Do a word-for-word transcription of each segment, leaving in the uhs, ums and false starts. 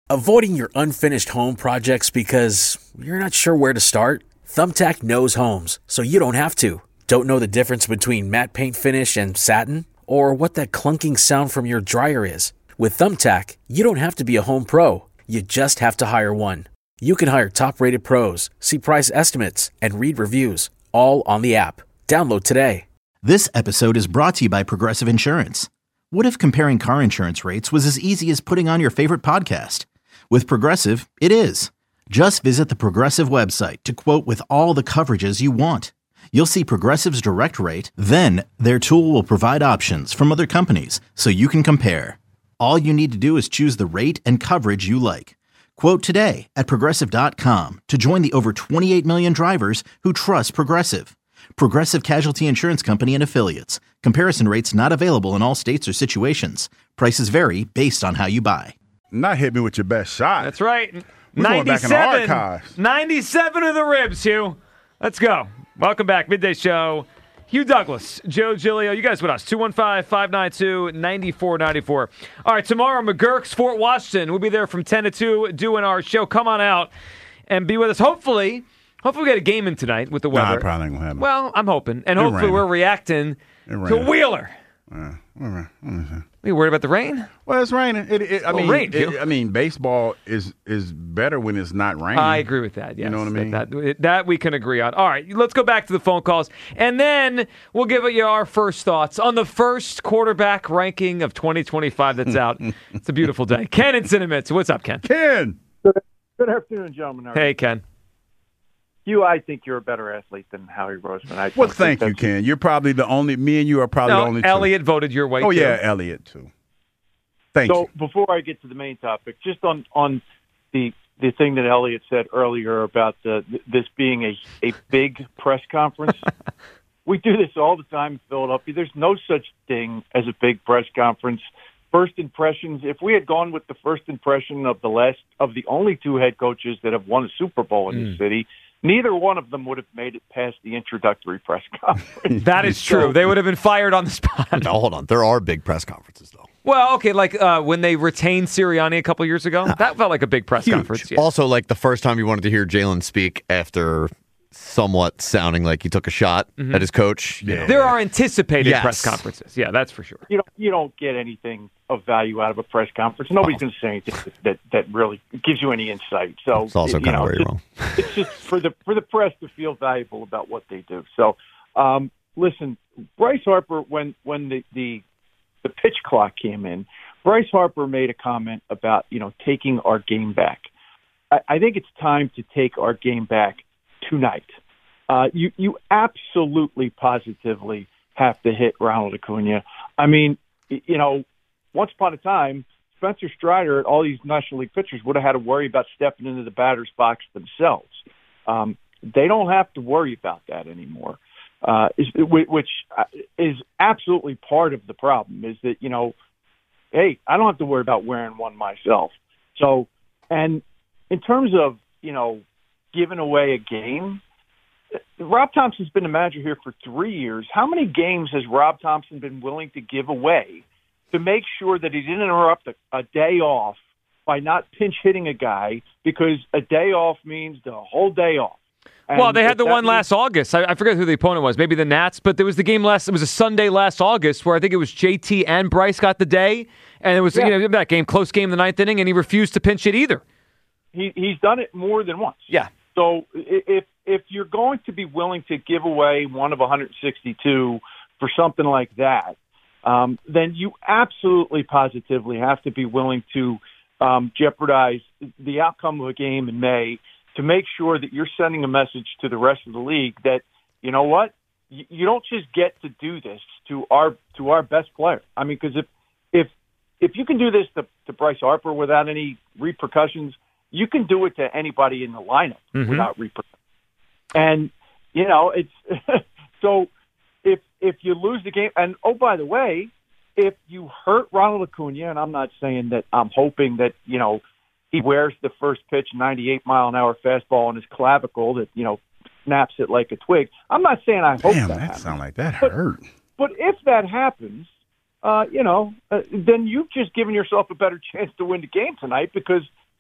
Avoiding your unfinished home projects because you're not sure where to start? Thumbtack knows homes, so you don't have to. Don't know the difference between matte paint finish and satin? Or what that clunking sound from your dryer is? With Thumbtack, you don't have to be a home pro. You just have to hire one. You can hire top-rated pros, see price estimates, and read reviews, all on the app. Download today. This episode is brought to you by Progressive Insurance. What if comparing car insurance rates was as easy as putting on your favorite podcast? With Progressive, it is. Just visit the Progressive website to quote with all the coverages you want. You'll see Progressive's direct rate, then their tool will provide options from other companies so you can compare. All you need to do is choose the rate and coverage you like. Quote today at Progressive dot com to join the over twenty-eight million drivers who trust Progressive. Progressive Casualty Insurance Company and Affiliates. Comparison rates not available in all states or situations. Prices vary based on how you buy. Not hit me with your best shot. That's right. We're going back in the archives. ninety-seven of the ribs, Hugh. Let's go. Welcome back. Midday Show. Hugh Douglas, Joe Giglio. You guys with us. two one five, five nine two, nine four nine four. All right, tomorrow, McGurk's Fort Washington. We'll be there from ten to two doing our show. Come on out and be with us. Hopefully, hopefully we get a game in tonight with the weather. Nah, it probably ain't going to happen. Well, I'm hoping. And It hopefully raining. we're reacting to Wheeler. Uh, all right. Are you worried about the rain? Well, it's raining. It, it, I Well, mean, rain, it, Hugh. I mean, baseball is is better when it's not raining. I agree with that. Yes. You know what I mean? That, that, that we can agree on. All right, let's go back to the phone calls, and then we'll give you our first thoughts on the first quarterback ranking of twenty twenty-five that's out. It's a beautiful day. Ken in Cinnamon. What's up, Ken? Ken. Good, good afternoon, gentlemen. Hey, Ken. You, I think you're a better athlete than Howie Roseman. I Well, don't thank think you, that's- Ken. You're probably the only. Me and you are probably the No, only. two. Elliot voted your way. Oh too. yeah, Elliot too. Thank So you. before I get to the main topic, just on on the the thing that Elliot said earlier about the, this being a a big press conference. We do this all the time in Philadelphia. There's no such thing as a big press conference. First impressions. If we had gone with the first impression of the last of the only two head coaches that have won a Super Bowl in Mm. the city, neither one of them would have made it past the introductory press conference. That is true. They would have been fired on the spot. No, hold on. There are big press conferences, though. Well, okay, like uh, when they retained Sirianni a couple years ago, that felt like a big press Huge. conference. Yeah. Also, like the first time you wanted to hear Jalen speak after somewhat sounding like he took a shot at his coach. you Yeah. know. There are anticipated Yes. press conferences. Yeah, that's for sure. you don't you don't get anything of value out of a press conference. Nobody's going to say anything that, that that really gives you any insight. So It's also you kind of know, where you're it's- wrong. It's just for the for the press to feel valuable about what they do. So um, listen, Bryce Harper, when when the, the the pitch clock came in, Bryce Harper made a comment about you know taking our game back. I, I think it's time to take our game back tonight. Uh, you you absolutely positively have to hit Ronald Acuna. I mean, y- you know, once upon a time, Spencer Strider and all these National League pitchers would have had to worry about stepping into the batter's box themselves. Um, they don't have to worry about that anymore, uh, is, which is absolutely part of the problem. Is that you know, hey, I don't have to worry about wearing one myself. So, and in terms of you know, giving away a game. Rob Thompson's been the manager here for three years. How many games has Rob Thompson been willing to give away to make sure that he didn't interrupt a, a day off by not pinch hitting a guy because a day off means the whole day off? And well, they had if the that one means- last August. I, I forget who the opponent was. Maybe the Nats, but there was the game last. It was a Sunday last August where I think it was J T and Bryce got the day, and it was Yeah. you know that game, close game, the ninth inning, and he refused to pinch hit either. He, he's done it more than once. Yeah. So i- if if you're going to be willing to give away one of one hundred sixty-two for something like that, um, then you absolutely positively have to be willing to um, jeopardize the outcome of a game in May to make sure that you're sending a message to the rest of the league that, you know what, you, you don't just get to do this to our to our best player. I mean, because if if if you can do this to, to Bryce Harper without any repercussions, you can do it to anybody in the lineup Mhm. without repercussions. And, you know, it's so if if you lose the game, and oh, by the way, if you hurt Ronald Acuna, and I'm not saying that I'm hoping that, you know, he wears the first pitch ninety-eight mile an hour fastball on his clavicle that, you know, snaps it like a twig. I'm not saying I hope Damn, that that happens. sound like that But- hurt. But if that happens, uh, you know, uh, then you've just given yourself a better chance to win the game tonight because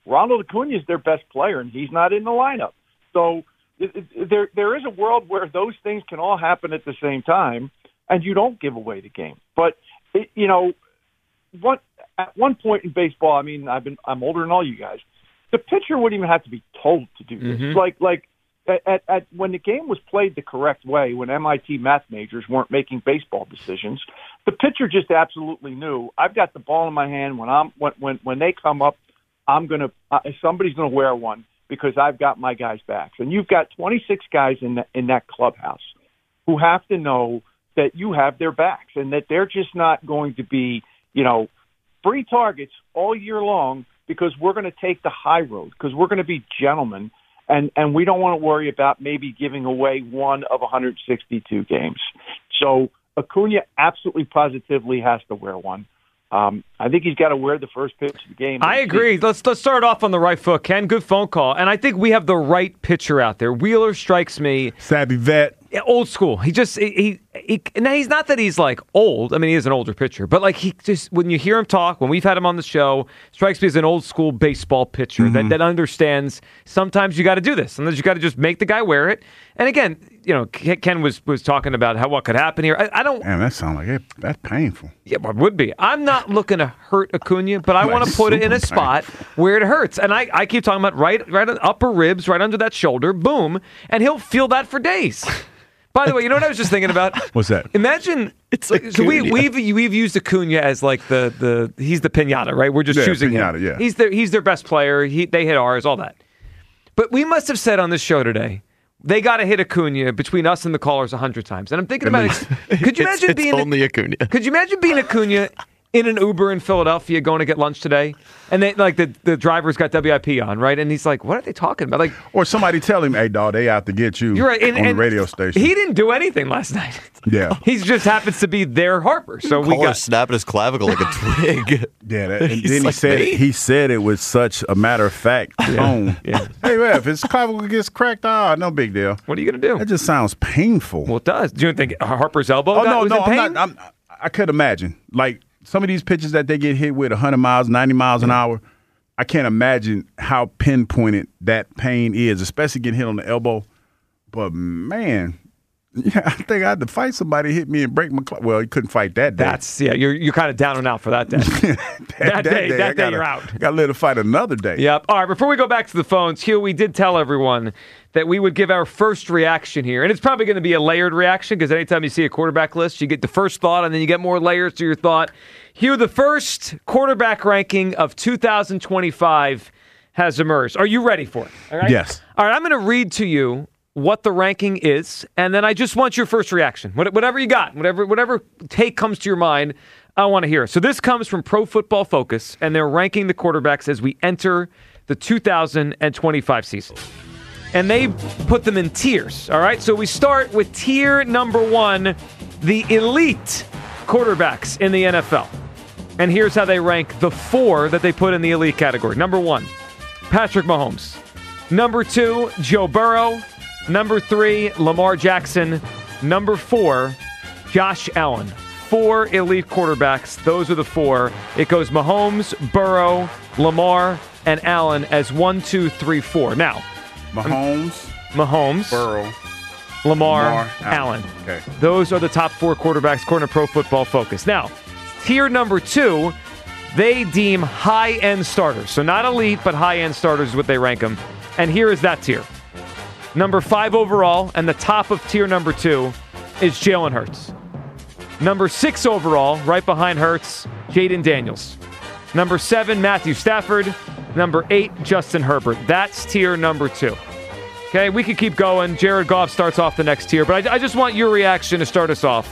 Ronald Acuna is their best player, and he's not in the lineup. So it, it, there there is a world where those things can all happen at the same time, and you don't give away the game. But it, you know, what at one point in baseball, I mean, I've been I'm older than all you guys. The pitcher wouldn't even have to be told to do this. Mm-hmm. Like like at, at, at when the game was played the correct way, when M I T math majors weren't making baseball decisions, the pitcher just absolutely knew, I've got the ball in my hand. When I'm when when, when they come up, I'm gonna uh, somebody's gonna wear one because I've got my guys' backs. And you've got twenty-six guys in the, in that clubhouse who have to know that you have their backs and that they're just not going to be, you know, free targets all year long because we're going to take the high road, because we're going to be gentlemen, and, and we don't want to worry about maybe giving away one of one hundred sixty-two games. So Acuna absolutely positively has to wear one. Um, I think he's got to wear the first pitch of the game. I agree. Let's let's start off on the right foot. Ken, good phone call. And I think we have the right pitcher out there. Wheeler strikes me. Savvy vet. Old school. He just, he, he, he, now he's not that he's like old. I mean, he is an older pitcher. But like he just, when you hear him talk, when we've had him on the show, strikes me as an old school baseball pitcher mm-hmm. that, that understands sometimes you got to do this. Sometimes you got to just make the guy wear it. And again, you know, Ken was was talking about how what could happen here. I, I don't. Man, that sounds like it. That's painful. Yeah, it would be. I'm not looking to hurt Acuna, but I Like want to put it in a super spot where it hurts. And I, I keep talking about right, right on upper ribs, right under that shoulder, boom, and he'll feel that for days. By the way, you know what I was just thinking about? What's that? Imagine it's like so we, we've we've used Acuna as like the the he's the pinata, right? We're just Yeah, choosing pinata, him. yeah. He's their he's their best player. He they hit ours, all that. But we must have said on this show today, they got to hit Acuna between us and the callers a hundred times. And I'm thinking about it. Could you It's- imagine it's being only Acuna? Could you imagine being Acuna in an Uber in Philadelphia going to get lunch today, and they like the the driver's got W I P on, right? And he's like, "What are they talking about?" Like, Or somebody tell him, hey, dog, they out to get you you're right. And, on and the radio station. He didn't do anything last night. Yeah. He just happens to be their Harper. So we Caller got snapping his clavicle like a twig. Yeah, that, and He's then he like said me? he said it with such a matter of fact tone. yeah. Hey, man, if his clavicle gets cracked, ah, no big deal. What are you gonna do? That just sounds painful. Well, it does. Do you think Harper's elbow oh got, no, was no, in pain? I'm not. I'm, I could imagine like some of these pitches that they get hit with one hundred miles, ninety miles an hour. I can't imagine how pinpointed that pain is, especially getting hit on the elbow. But man. Yeah, I think I had to fight somebody hit me and break my cl- well, you couldn't fight that day. That's yeah. You're you're kind of down and out for that day. that, day, that I day gotta, you're out. Got to live to fight another day. Yep. All right. Before we go back to the phones, Hugh, we did tell everyone that we would give our first reaction here, and it's probably going to be a layered reaction because anytime you see a quarterback list, you get the first thought, and then you get more layers to your thought. Hugh, the first quarterback ranking of two thousand twenty-five has emerged. Are you ready for it? All right. Yes. All right. I'm going to read to you what the ranking is, and then I just want your first reaction. Whatever you got, whatever whatever take comes to your mind, I want to hear. So this comes from Pro Football Focus, and they're ranking the quarterbacks as we enter the two thousand twenty-five season. And they put them in tiers, all right? So we start with tier number one, the elite quarterbacks in the N F L. And here's how they rank the four that they put in the elite category. Number one, Patrick Mahomes. Number two, Joe Burrow. Number three, Lamar Jackson. Number four, Josh Allen. Four elite quarterbacks. Those are the four. It goes Mahomes, Burrow, Lamar, and Allen as one, two, three, four. Now, Mahomes, Mahomes, Burrow, Lamar, Lamar, Allen. Allen. Okay. Those are the top four quarterbacks according to Pro Football Focus. Now, tier number two, they deem high-end starters. So not elite, but high-end starters is what they rank them. And here is that tier. Number five overall, and the top of tier number two is Jalen Hurts. Number six overall, right behind Hurts, Jaden Daniels. Number seven, Matthew Stafford. Number eight, Justin Herbert. That's tier number two. Okay, we could keep going. Jared Goff starts off the next tier, but I, I just want your reaction to start us off.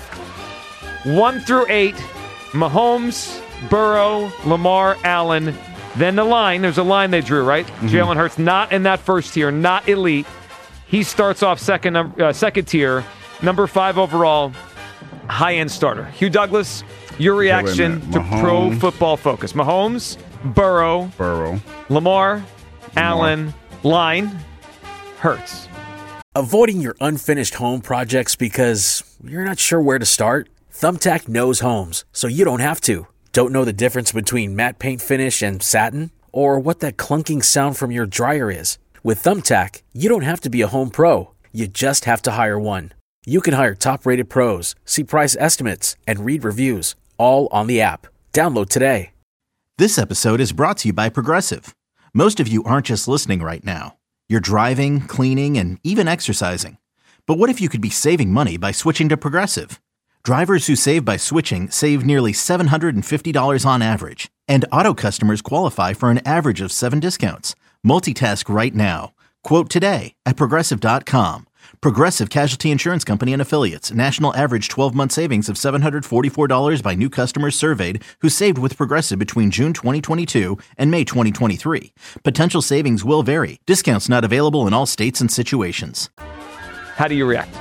One through eight, Mahomes, Burrow, Lamar, Allen. Then the line, there's a line they drew, right? Mm-hmm. Jalen Hurts not in that first tier, not elite. He starts off second, uh, second tier, number five overall, high-end starter. Hugh Douglas, your reaction okay, to Mahomes, Pro Football Focus. Mahomes, Burrow, Burrow, Lamar, Lamar. Allen, line, Hurts. Avoiding your unfinished home projects because you're not sure where to start? Thumbtack knows homes, so you don't have to. Don't know the difference between matte paint finish and satin? or what that clunking sound from your dryer is. With Thumbtack, you don't have to be a home pro. You just have to hire one. You can hire top-rated pros, see price estimates, and read reviews, all on the app. Download today. This episode is brought to you by Progressive. Most of you aren't just listening right now. You're driving, cleaning, and even exercising. But what if you could be saving money by switching to Progressive? Drivers who save by switching save nearly seven hundred fifty dollars on average. And auto customers qualify for an average of seven discounts. Multitask right now. Quote today at Progressive dot com. Progressive Casualty Insurance Company and Affiliates. National average twelve-month savings of seven hundred forty-four dollars by new customers surveyed who saved with Progressive between June twenty twenty-two and May twenty twenty-three. Potential savings will vary. Discounts not available in all states and situations. How do you react?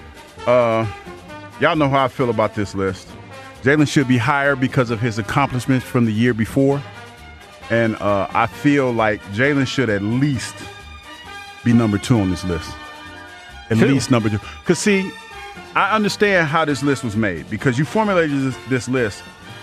Uh, y'all know how I feel about this list. Jalen should be higher because of his accomplishments from the year before. And uh, I feel like Jalen should at least be number two on this list. At Two. least number two. Because, see, I understand how this list was made because you formulated this, this list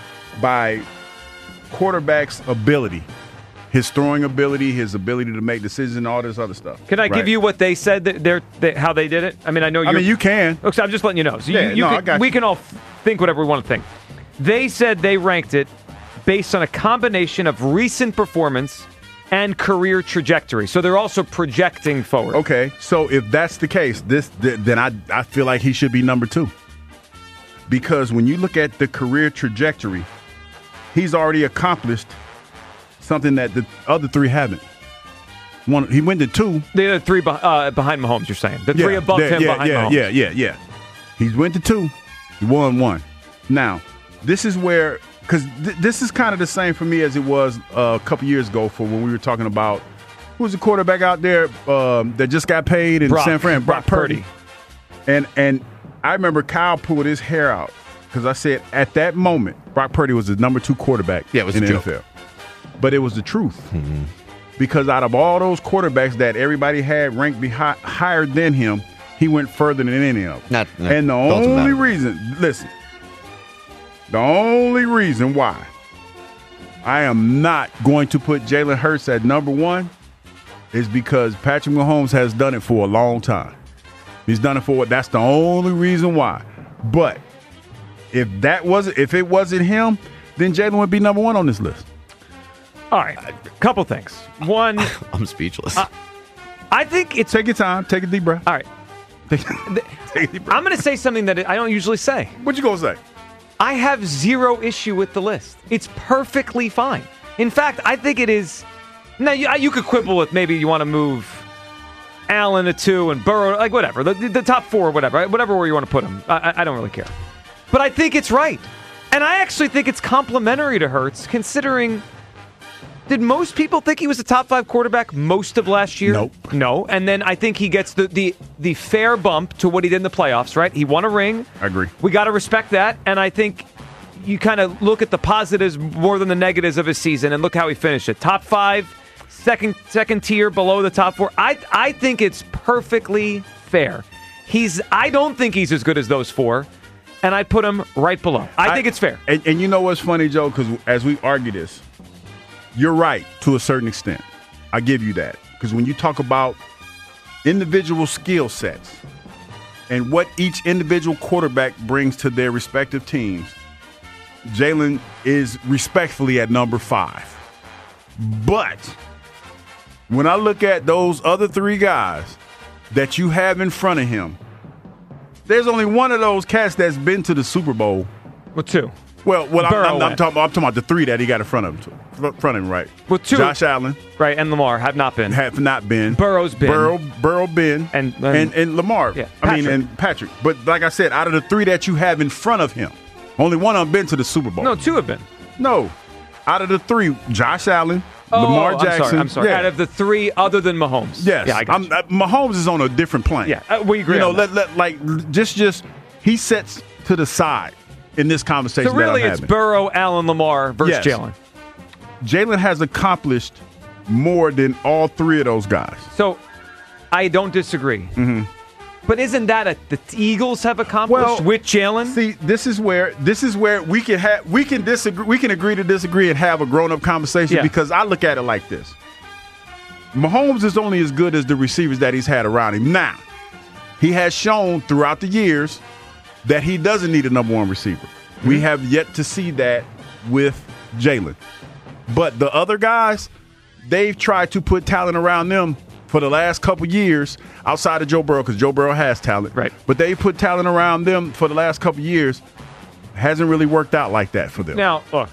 by quarterback's ability, his throwing ability, his ability to make decisions, and all this other stuff. Can I right? give you what they said that they're they, how they did it? I mean, I know you. I mean, you can. Look, so I'm just letting you know. So Yeah, you, you no, can, I got we you. can all f- think whatever we want to think. They said they ranked it based on a combination of recent performance and career trajectory. So they're also projecting forward. Okay, so if that's the case, this th- then I I feel like he should be number two. Because when you look at the career trajectory, he's already accomplished something that the other three haven't. One, he went to two. The other three be- uh, behind Mahomes, you're saying. The three Yeah, above yeah, him yeah, behind yeah, Mahomes. Yeah, yeah, yeah. He's went to two. He won one. Now, this is where, because th- this is kind of the same for me as it was uh, a couple years ago for when we were talking about who's the quarterback out there um, that just got paid in Brock, San Fran? Brock Purdy. And and I remember Kyle pulled his hair out because I said at that moment, Brock Purdy was the number two quarterback Yeah, it was in a the joke. N F L. But it was the truth. Because out of all those quarterbacks that everybody had ranked behi- higher than him, he went further than any of them. Not- not- and the doesn't only matter. reason, listen, the only reason why I am not going to put Jalen Hurts at number one is because Patrick Mahomes has done it for a long time. He's done it for that's the only reason why. But if that wasn't if it wasn't him, then Jalen would be number one on this list. All right, a couple things. One, I'm speechless. Uh, I think it's Take your time, take a deep breath. all right. Take, take a deep breath. I'm going to say something that I don't usually say. What you gonna say? I have zero issue with the list. It's perfectly fine. In fact, I think it is. Now, you, you could quibble with maybe you want to move Allen to two and Burrow, like whatever, the, the top four, whatever, whatever where you want to put them. I, I don't really care. But I think it's right. And I actually think it's complimentary to Hurts, considering. Did most people think he was a top five quarterback most of last year? Nope. No. And then I think he gets the, the, the fair bump to what he did in the playoffs, right? He won a ring. I agree. We got to respect that. And I think you kind of look at the positives more than the negatives of his season and look how he finished it. Top five, second second tier below the top four. I I think it's perfectly fair. He's I don't think he's as good as those four, and I put him right below. I, think it's fair. And, and you know what's funny, Joe? Because as we argue this, you're right to a certain extent. I give you that. Because when you talk about individual skill sets and what each individual quarterback brings to their respective teams, Jalen is respectfully at number five. But when I look at those other three guys that you have in front of him, there's only one of those cats that's been to the Super Bowl. Well, two. Well, well, I'm, Burrow I'm, I'm, went. talking, I'm talking about the three that he got in front of him. Front of him, right? Well, two. Josh Allen Right, and Lamar have not been. have not been. Burrow's been. Burrow, Burrow been. And- and, and- and, Lamar. Yeah, I mean, Patrick. and Patrick. But like I said, out of the three that you have in front of him, only one of them been to the Super Bowl. No, two have been. No. Out of the three, Josh Allen, Oh, Lamar I'm Jackson. sorry. I'm sorry. Yeah. Out of the three other than Mahomes. Yes. Yeah, I got I'm, you. uh, Mahomes is on a different plane. Yeah, uh, we agree You know, on that. let, let, like, just, just, he sets to the side in this conversation So really that I'm it's having. Burrow, Allen, Lamar versus Yes. Jalen. Jalen has accomplished more than all three of those guys. So I don't disagree. Mm-hmm. But isn't that a, the Eagles have accomplished Well, with Jalen? See, this is where this is where we can have we can disagree we can agree to disagree and have a grown up conversation Yeah. because I look at it like this. Mahomes is only as good as the receivers that he's had around him. Now, he has shown throughout the years that he doesn't need a number one receiver. Mm-hmm. We have yet to see that with Jalen. But the other guys, they've tried to put talent around them for the last couple years outside of Joe Burrow, because Joe Burrow has talent. Right. But they put talent around them for the last couple years. Hasn't really worked out like that for them. Now, look,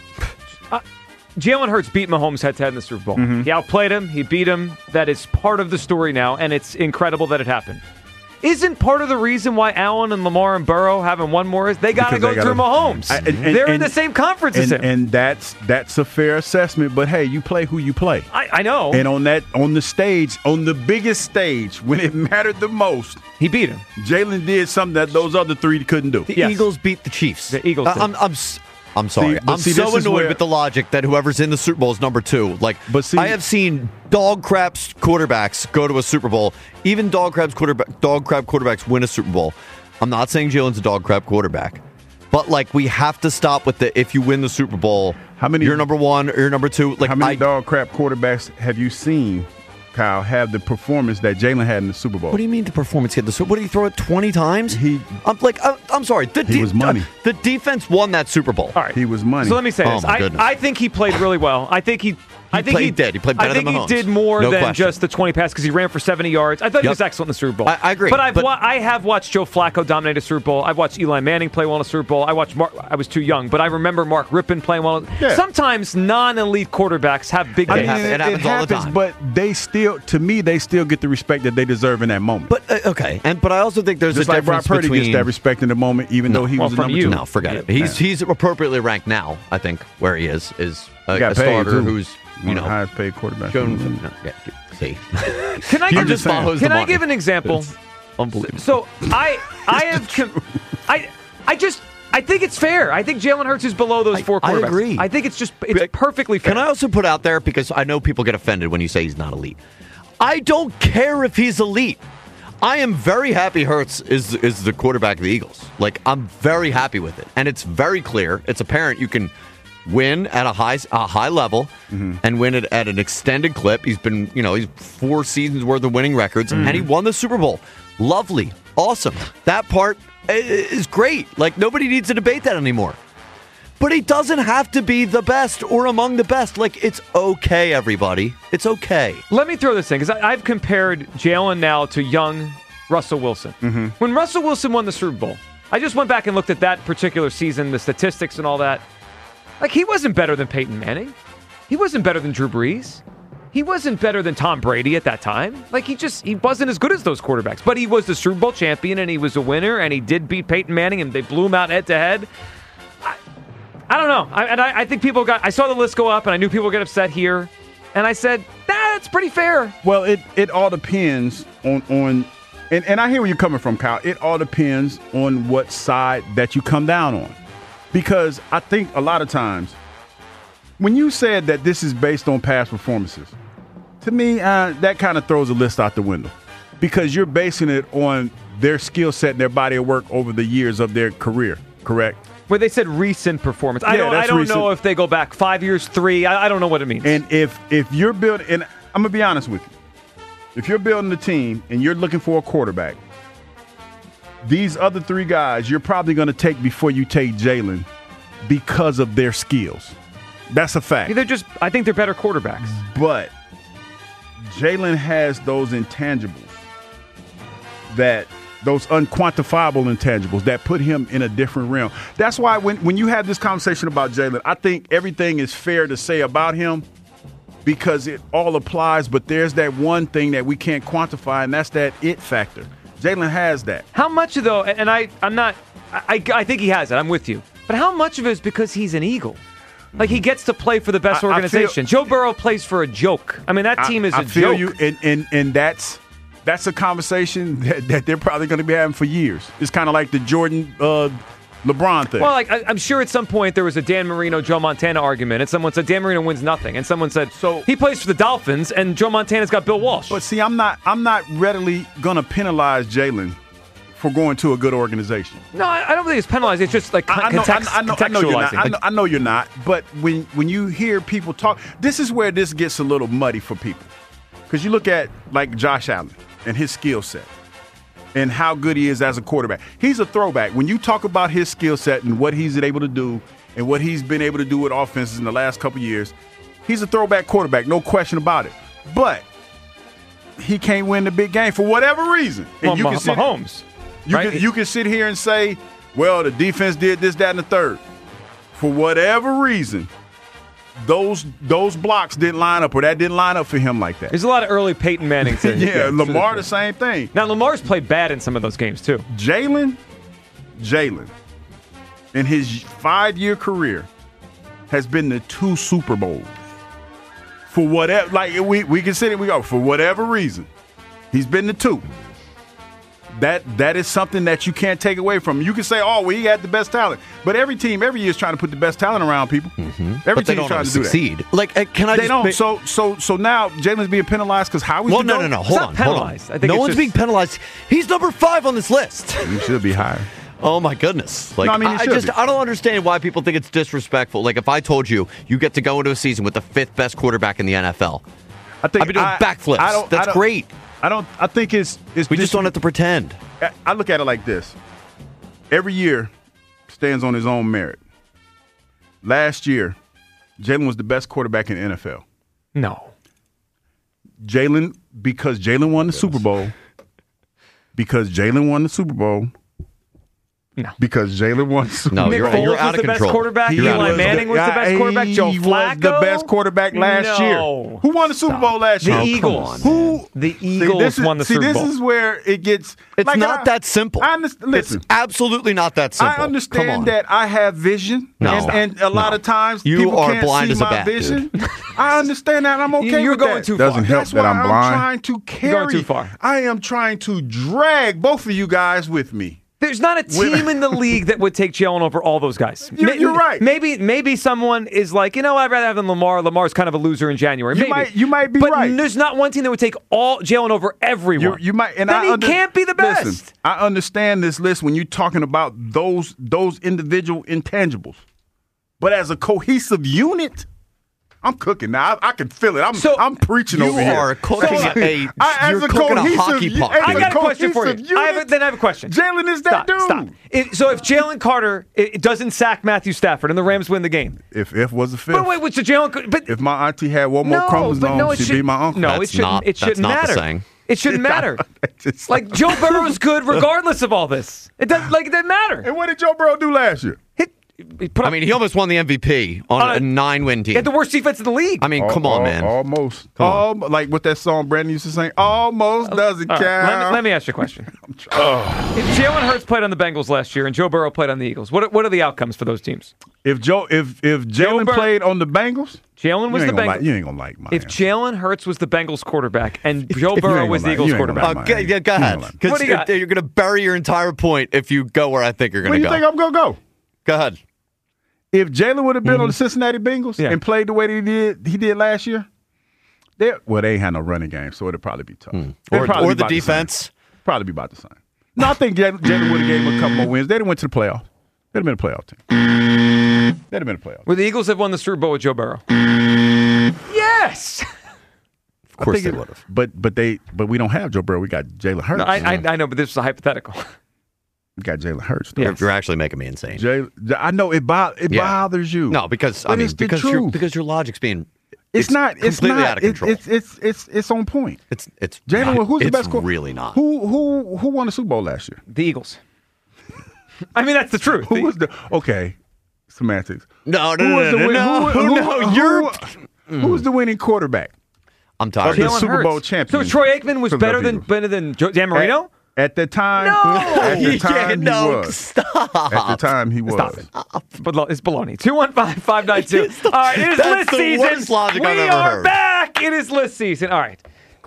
uh, Jalen Hurts beat Mahomes head-to-head in the Super Bowl. Mm-hmm. He outplayed him. He beat him. That is part of the story now, and it's incredible that it happened. Isn't part of the reason why Allen and Lamar and Burrow haven't won more is they got to Because go they through gotta- Mahomes. I- and- and- They're in and- the same conference as And, him. and that's that's a fair assessment. But hey, you play who you play. I, I know. And on that, on the stage, on the biggest stage, when it mattered the most, he beat him. Jalen did something that those other three couldn't do. The Yes. Eagles beat the Chiefs. The Eagles I- did. I'm, I'm, s- I'm sorry. See, but I'm see, so this is annoyed where- with the logic that whoever's in the Super Bowl is number two. Like, But see- I have seen dog crap quarterbacks go to a Super Bowl. Even dog crap quarterback, dog crap quarterbacks win a Super Bowl. I'm not saying Jalen's a dog crap quarterback, but like we have to stop with the if you win the Super Bowl, How many- you're number one or you're number two. Like How many I, dog crap quarterbacks have you seen, Kyle, have the performance that Jalen had in the Super Bowl? What do you mean the performance hit the Super? What did he throw it twenty times? He- I'm like I'm, I'm sorry. The He was money. The defense won that Super Bowl. All right. He was money. So let me say Oh, this. my I, goodness. I think he played really well. I think he. I think played he dead. He played better I think than he Mahomes. did more No than question. just the twenty pass because he ran for seventy yards. I thought he Yep. was excellent in the Super Bowl. I- I agree, But I've but- wa- I have watched Joe Flacco dominate a Super Bowl. I've watched Eli Manning play well in a Super Bowl. I watched Mark. I was too young, but I remember Mark Rippon playing well. Yeah. Sometimes non-elite quarterbacks have big I days. mean, happen- it happens all the time. but they still, to me, they still get the respect that they deserve in that moment. But uh, okay, and but I also think there's Just a like Brock difference Purdy between gets that respect in the moment, even No. though he Well, was a from number you. two. No, forget it. He's he's appropriately ranked now. I think where he is is a, He got a paid, starter too. who's you One of the know highest paid quarterbacks. shown. in the league. No, yeah, see, Can I He give, just follows can the I money. give an example? It's unbelievable. So I I have com- I I just I think it's fair. I think Jalen Hurts is below those I- four I quarterbacks. agree. I think it's just it's But perfectly fair. Can I also put out there, because I know people get offended when you say he's not elite. I don't care if he's elite. I am very happy Hurts is is the quarterback of the Eagles. Like, I'm very happy with it. And it's very clear. It's apparent you can win at a high a high level and win it at an extended clip. He's been, you know, he's four seasons worth of winning records, and he won the Super Bowl. Lovely. Awesome. That part i- is great. Like, nobody needs to debate that anymore. But he doesn't have to be the best or among the best. Like, it's okay, everybody. It's okay. Let me throw this in because I've compared Jalen now to young Russell Wilson. Mm-hmm. When Russell Wilson won the Super Bowl, I just went back and looked at that particular season, the statistics and all that. Like, he wasn't better than Peyton Manning. He wasn't better than Drew Brees. He wasn't better than Tom Brady at that time. Like, he just, he wasn't as good as those quarterbacks. But he was the Super Bowl champion, and he was a winner, and he did beat Peyton Manning, and they blew him out head-to-head. I, I don't know. I, and I, I think people got, I saw the list go up, and I knew people would get upset here. And I said, that's pretty fair. Well, it, it all depends on, on and, and I hear where you're coming from, Kyle. It all depends on what side that you come down on. Because I think a lot of times, when you said that this is based on past performances, to me, uh, that kind of throws a list out the window. Because you're basing it on their skill set and their body of work over the years of their career, correct? Where they said recent performance. I Yeah, don't, I that's don't recent. know if they go back five years, three. I, I don't know what it means. And if if you're building, and I'm gonna be honest with you, if you're building a team and you're looking for a quarterback, these other three guys you're probably gonna take before you take Jalen because of their skills. That's a fact. they're just, I think they're better quarterbacks. But Jalen has those intangibles that those unquantifiable intangibles that put him in a different realm. That's why when, when you have this conversation about Jalen, I think everything is fair to say about him because it all applies, but there's that one thing that we can't quantify, and that's that it factor. Jalen has that. How much, though, and I, I'm not, I, I think he has it. I'm with you. But how much of it is because he's an Eagle? Like, he gets to play for the best I- I organization. feel- Joe Burrow plays for a joke. I mean, that team is I, a I feel joke. you, and, and, and that's that's a conversation that, that they're probably going to be having for years. It's kind of like the Jordan uh, LeBron thing. Well, like I, I'm sure at some point there was a Dan Marino, Joe Montana argument, and someone said Dan Marino wins nothing, and someone said So- he plays for the Dolphins, and Joe Montana's got Bill Walsh. But see, I'm not I'm not readily gonna penalize Jalen for going to a good organization. no, I, I don't think it's penalized. It's just like I, I know, context, I, I know, I know you're not. contextualizing. I know, I know you're not. But when when you hear people talk, this is where this gets a little muddy for people, because you look at like Josh Allen and his skill set and how good he is as a quarterback. He's a throwback. When you talk about his skill set and what he's able to do and what he's been able to do with offenses in the last couple of years, he's a throwback quarterback, no question about it. But he can't win the big game for whatever reason. And well, you Mah- can sit, Mahomes. you right? can you can sit here and say, well, the defense did this, that, and the third. For whatever reason, those those blocks didn't line up, or that didn't line up for him like that. There's a lot of early Peyton Manning things. Yeah, Lamar the same thing. Now Lamar's played bad in some of those games too. Jalen, Jalen, in his five-year career, has been to two Super Bowls. For whatever, like we we consider we go for whatever reason, he's been to two. That that is something that you can't take away from him. You can say, "Oh, well, he had the best talent," but every team every year is trying to put the best talent around people. Mm-hmm. Every But they team don't is trying always to do succeed. that. Like, uh, can I They just don't. make- So so so now Jalen's being penalized because how he's Well, the no, GOAT? no, no. Hold not on, hold on. penalized. I think no it's one's just- being penalized. He's number five on this list. He should be higher. Oh my goodness! Like No, I mean, he I should just be. I don't understand why people think it's disrespectful. Like if I told you you get to go into a season with the fifth best quarterback in the N F L, I think I'd be doing I- backflips. I don't- That's I don't- great. I don't. I think it's it's. We just don't have to pretend. I- I look at it like this. Every year stands on his own merit. Last year, Jalen was the best quarterback in the N F L. No. Jalen, because Jalen won the Super Bowl, because Jalen won the Super Bowl, No. because Jalen won the Super No, Bowl. Nick you're- Foles you're was out of the best control. quarterback. He Eli was Manning the- was the best yeah, quarterback. Joe he Flacco was the best quarterback last No. year. Who won the Super Bowl last The year? Eagles. Who? The See, Eagles this is- won the see, Super Bowl. this is where it gets. It's like, not I- that simple. I understand. Listen, It's absolutely not that simple. I Come understand on. that I have vision, No. and, and a lot No. of times You people are can't blind see as a my bat, vision. I understand that. I'm okay You're with going that. too far. Doesn't help That's that why I'm I'm blind. trying to carry. You're going too far. I am trying to drag both of you guys with me. There's not a team in the league that would take Jalen over all those guys. You're- Ma- you're right. Maybe maybe someone is like, you know, I'd rather have than Lamar. Lamar's kind of a loser in January. You Maybe. might- you might be but right. there's not one team that would take all Jalen over everyone. You, you might, and then I he under- can't be the best. Listen, I understand this list when you're talking about those those individual intangibles, but as a cohesive unit, I'm cooking now. I, I can feel it. I'm So, I'm preaching you over here. are cooking So, a- I- as you're a cooking a cohesive hockey u- puck. as I a got a question for you. cohesive I have a, unit, then I have a question. Jalen is that stop, dude. Stop. It, so if Jalen Carter it, it doesn't sack Matthew Stafford and the Rams win the game, If if was the fifth, but wait, wait, so Jalen? But if my auntie had one more no, chromosomes, but no, it she'd should be my uncle. No, it That's shouldn't. not- it shouldn't that's not the matter. saying. It shouldn't matter. It's Like Joe Burrow's good regardless of all this. It doesn't like it doesn't matter. And what did Joe Burrow do last year? Hit, he put I up- mean, he almost won the M V P on Uh, a nine-win he team. had the worst defense in the league. I mean, come on, Al- man. Almost. Come on. Al- like what that song Brandon used to sing. Almost doesn't All right, count. let, me, let me ask you a question. If Jalen Hurts played on the Bengals last year and Joe Burrow played on the Eagles, what are, what are the outcomes for those teams? If Joe, if if Jalen Bur- played on the Bengals, Jalen was you the ain't gonna Bengals. like, you ain't gonna like my If answer. Jalen Hurts was the Bengals quarterback and Joe you Burrow ain't was the gonna Eagles like- you ain't gonna quarterback, like Okay, mine. yeah, go You ahead. know, Because What do you got? you're going to bury your entire point if you go where I think you're Where going do to you go. think I'm gonna go? Go ahead. If Jalen would have been Mm-hmm. on the Cincinnati Bengals Yeah. and played the way that he did, he did last year, they well, they ain't had no running game, so it'd probably be tough. It'd Hmm. Or, probably or be the about same. defense. Probably be about the same. No, I think Jalen Jalen would have gave him a couple more wins. They'd have went to the playoffs. They'd have been a playoff team. They'd have been a playoff. would the Eagles have won the Super Bowl with Joe Burrow? Yes. Of course I think they it- would have. But but they but we don't have Joe Burrow. We got Jalen Hurts. No, I, I I know, but this was a hypothetical. we got Jalen Hurts. though. You're, you're actually making me insane. Jalen, I know it, bo- it Yeah. bothers you. No, because I But mean, it's the because your truth. because your logic's being it's, not. It's completely not. out of it- control. it's it's it's it's on point. It's it's Jalen, not- who's the it's best? quarter- really not. Who who who won the Super Bowl last year? The Eagles. I mean, that's the truth. Who The- was the okay? Semantics. No, no, Who no, was no, the no, win- no, who- who- no, who- you're. Who was the winning quarterback? I'm tired. the of this. Super Hurts. Bowl champion. So Troy Aikman was From better the than Eagles. better than Joe, Dan Marino. At, at the time, No! at the Yeah, time no, he was. stop. At the time he was. Stop it. Balo- It's baloney. two one five, five nine two. All right, it is That's list the season. worst logic we I've ever are heard. back. It is list season. All right.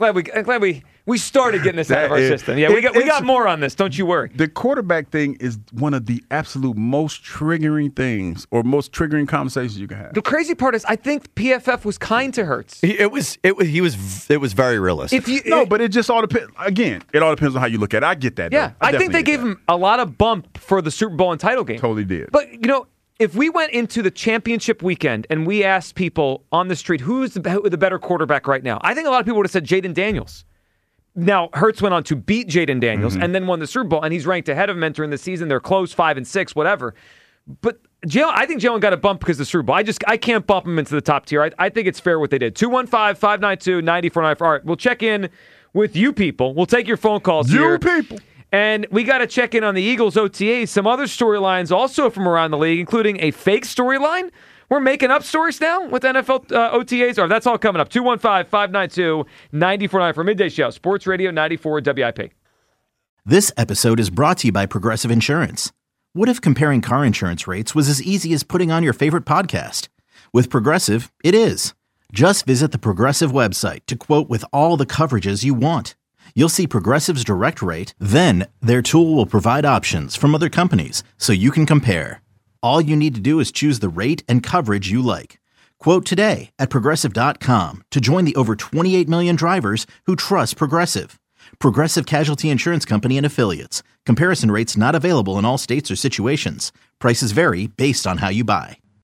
Glad we I'm glad we we started getting this out of That our is- system. Yeah, we it- got we it's- got more on this. Don't you worry. The quarterback thing is one of the absolute most triggering things or most triggering conversations you can have. The crazy part is, I think P F F was kind to Hurts. He, it was it was he was v- it was very realistic. If you No, but it just all depends. Again, it all depends on how you look at it. I get that. yeah, though. I, think they definitely get gave that. him a lot of bump for the Super Bowl and title game. Totally did. But you know, if we went into the championship weekend and we asked people on the street who's the, be- the better quarterback right now, I think a lot of people would have said Jaden Daniels. Now, Hurts went on to beat Jaden Daniels Mm-hmm. and then won the Super Bowl, and he's ranked ahead of him entering the season. They're close, five and six, whatever. But Jalen, I think Jalen got a bump because of the Super Bowl. I just I can't bump him into the top tier. I, I think it's fair what they did. two one five, five nine two, nine four nine four. All right, we'll check in with you people. We'll take your phone calls You here. people. And we got to check in on the Eagles O T As, some other storylines also from around the league, including a fake storyline. We're making up stories now with N F L uh, O T As. Or that's all coming up. two one five, five nine two, nine four nine for Midday Show. Sports Radio ninety-four W I P. This episode is brought to you by Progressive Insurance. What if comparing car insurance rates was as easy as putting on your favorite podcast? With Progressive, it is. Just visit the Progressive website to quote with all the coverages you want. You'll see Progressive's direct rate, then their tool will provide options from other companies so you can compare. All you need to do is choose the rate and coverage you like. Quote today at Progressive dot com to join the over twenty-eight million drivers who trust Progressive. Progressive Casualty Insurance Company and Affiliates. Comparison rates not available in all states or situations. Prices vary based on how you buy.